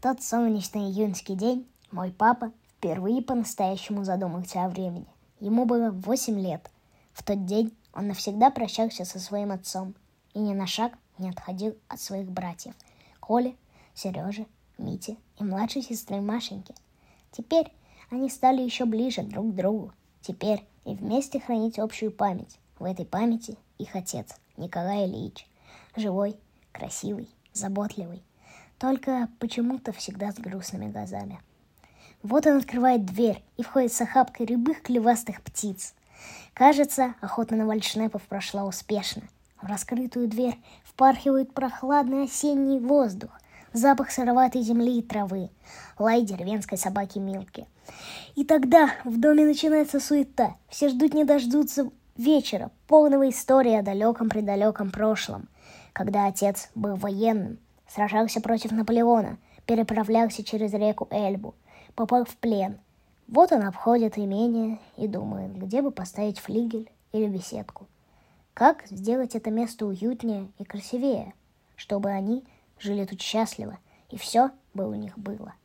тот солнечный июньский день мой папа впервые по-настоящему задумался о времени. Ему было 8 лет. В тот день он навсегда прощался со своим отцом и ни на шаг не отходил от своих братьев Коли, Сережи, Мити и младшей сестры Машеньки. Теперь они стали еще ближе друг к другу. Теперь и вместе хранить общую память. В этой памяти их отец Николай Ильич. Живой, красивый, заботливый. Только почему-то всегда с грустными глазами. Вот он открывает дверь и входит с охапкой рябых клювастых птиц. Кажется, охота на вальшнепов прошла успешно. В раскрытую дверь впархивает прохладный осенний воздух, запах сыроватой земли и травы, лай деревенской собаки Милки. И тогда в доме начинается суета. Все ждут не дождутся вечера, полного истории о далеком-предалеком прошлом, когда отец был военным, сражался против Наполеона, переправлялся через реку Эльбу, попал в плен. Вот он обходит имение и думает, где бы поставить флигель или беседку. Как сделать это место уютнее и красивее, чтобы они жили тут счастливо, и все бы у них было.